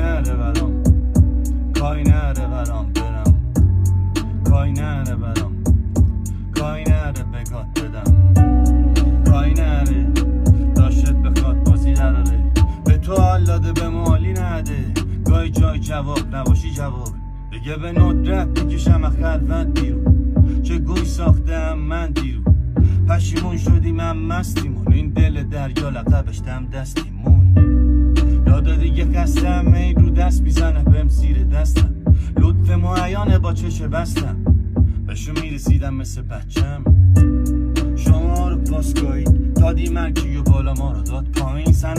نره برام، کای نره برام برم، کای نره برام، کای نره بگات بدم، کای نره داشت بخواد بازی دراره، به تو حال داده به مالی نده، گای جای جواب نباشی جواب، دیگه به ندرت بکشم خلوت بیرون، چه گوی ساختم من دیرون، پشیمون شدی من مستیمون، این دل دریا لقبش دم دستیمون، داده دیگه خستم ای رو دست میزنه بهم زیر دستم، لطف معیانه با چش بستم، بهشو میرسیدم مثل بچم، شما رو پاسگاهی دادی من کیو بالا ما رو داد پایین،